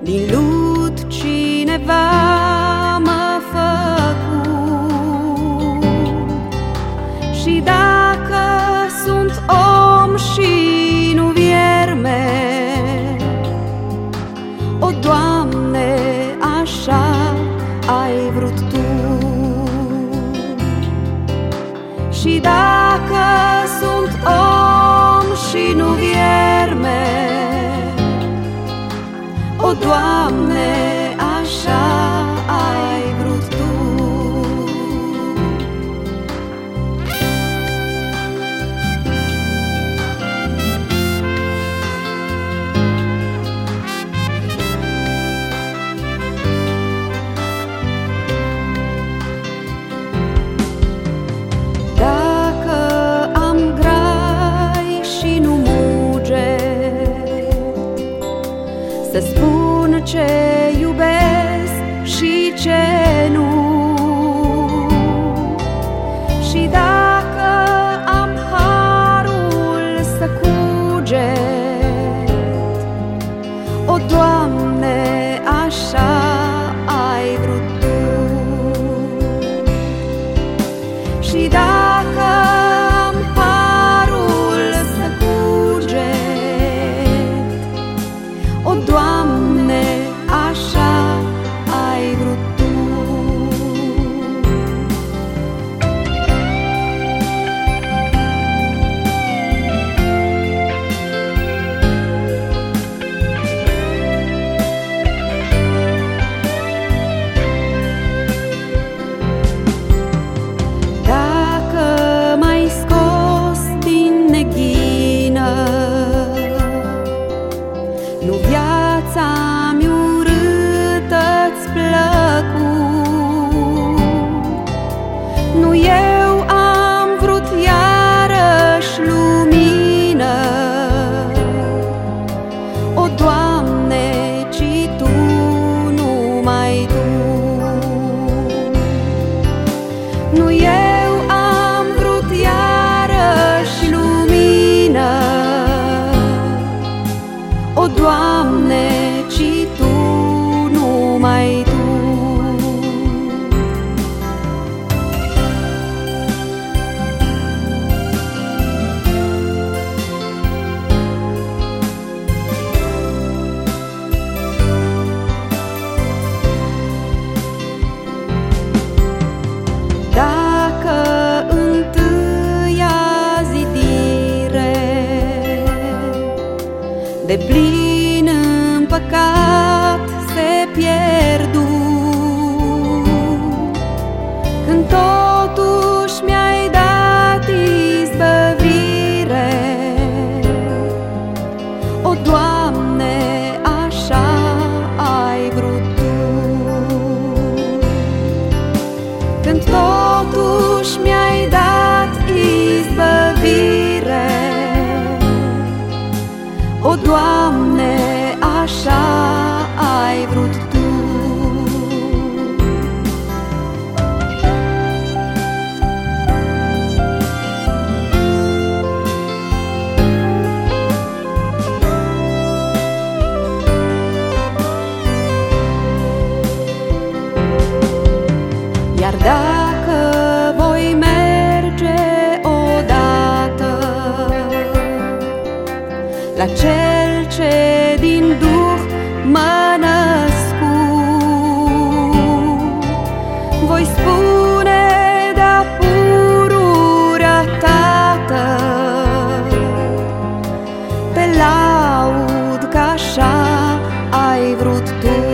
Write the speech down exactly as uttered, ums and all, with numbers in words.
Din lut cineva m-a făcut, și dacă sunt om și nu vierme, o, Doamne, așa ai vrut Tu. Și dacă sunt om și nu vierme, o, Doamne, așa ai vrut Tu. Dacă am grai și nu muge, să spun ce iubesc și ce nu. Și dacă am harul să cuget, o, Doamne, așa ai vrut Tu. Și dacă am harul să cuget, o, Doamne, așa ai vrut Tu. Dacă m-ai scos din neghină, nu viața-mi urâtă-ți plăcut, nu eu am vrut iarăși lumină, o, Doamne, ci Tu, numai Tu. Nu eu am vrut iarăși lumină, o, Doamne, ci Tu, numai Tu. Dacă întâia zidire de plin în păcat se pierdu, când totuși mi-ai dat izbăvire, o, Doamne, așa ai vrut Tu. Când totuși mi-ai dat izbăvire, o, Doamne, așa ai vrut Tu. Iar dacă voi merge odată la Cel ce din Duh m-a născut, voi spune de-a pururea Tată, te laud că așa ai vrut Tu.